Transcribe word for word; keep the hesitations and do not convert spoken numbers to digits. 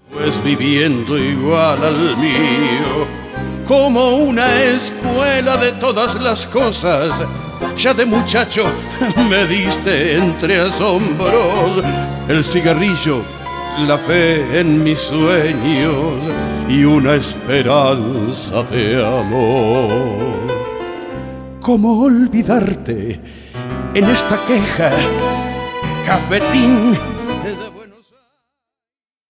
Pues viviendo igual al mío, como una escuela de todas las cosas. Ya de muchacho me diste entre asombros el cigarrillo, la fe en mis sueños y una esperanza de amor. ¿Cómo olvidarte en esta queja, cafetín